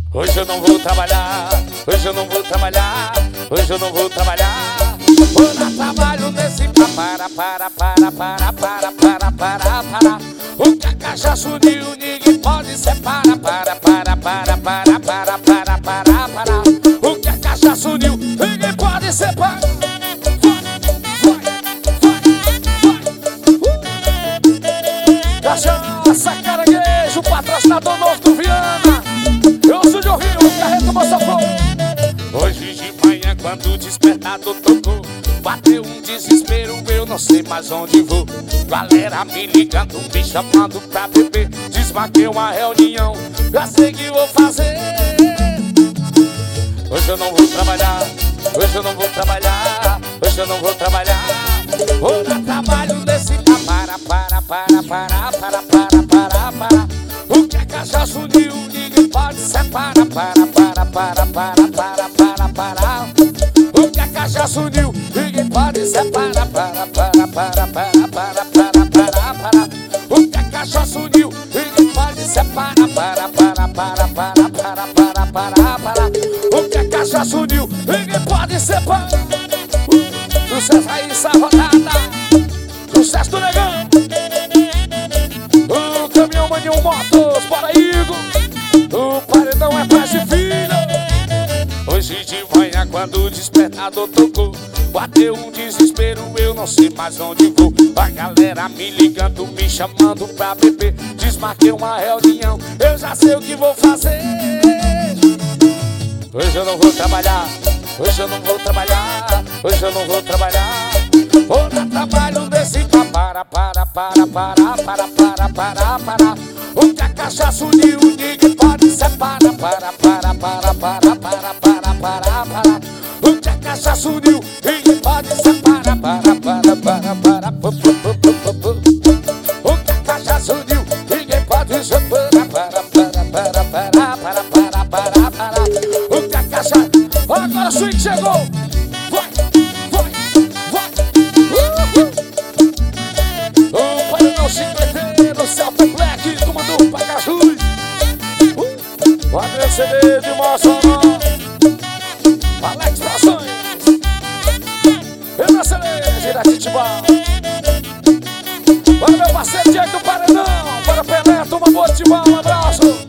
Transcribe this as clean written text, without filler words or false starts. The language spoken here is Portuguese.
Hoje eu não vou trabalhar, hoje eu não vou trabalhar, hoje eu não vou trabalhar. Vou dar trabalho nesse para. O que a cachaça uniu, ninguém pode separar. O que a cachaça uniu, ninguém pode separar. Cachaça, caranguejo, patrocinador novo do Viana. Eu sou de Rio, carrega o sofá. Hoje de manhã, quando o despertador tocou, bateu um desespero, eu não sei mais onde vou. Galera me ligando, me chamando pra beber. Desmarquei uma reunião, já sei que vou fazer. Hoje eu não vou trabalhar, hoje eu não vou trabalhar, hoje eu não vou trabalhar. Vou dar trabalho nesse para. O que a cachaça uniu, ninguém pode separar. O que a cachaça uniu, ninguém pode separar. O que a cachaça uniu, ninguém pode separar. O que a cachaça uniu, ninguém pode separar. Sucesso aí, essa rodada. Sucesso do Negão. O caminhão Maninho Motos, para Igor. O paredão é pai de filha. Hoje de manhã, quando o despertador tocou, bateu um desespero, eu não sei mais onde vou. A galera me ligando, me chamando pra beber. Desmarquei uma reunião, eu já sei o que vou fazer. Hoje eu não vou trabalhar, hoje eu não vou trabalhar, hoje eu não vou trabalhar. Vou dar trabalho nesse para. O que a cachaça uniu, ninguém pode separar. O que a cachaça uniu, ninguém pode separar. O que a cachaça uniu, ninguém pode separar. O que a cachaça... Agora o swing chegou. O paredão 50 Celta Black, comandou o Pacajus. O Adriano CD de Mossoró, Alex Brações, Renan Celeste, direto de Tibau. Bora meu parceiro Diego do Paredão, bora Pelé, toma boa de Tibau, um abraço.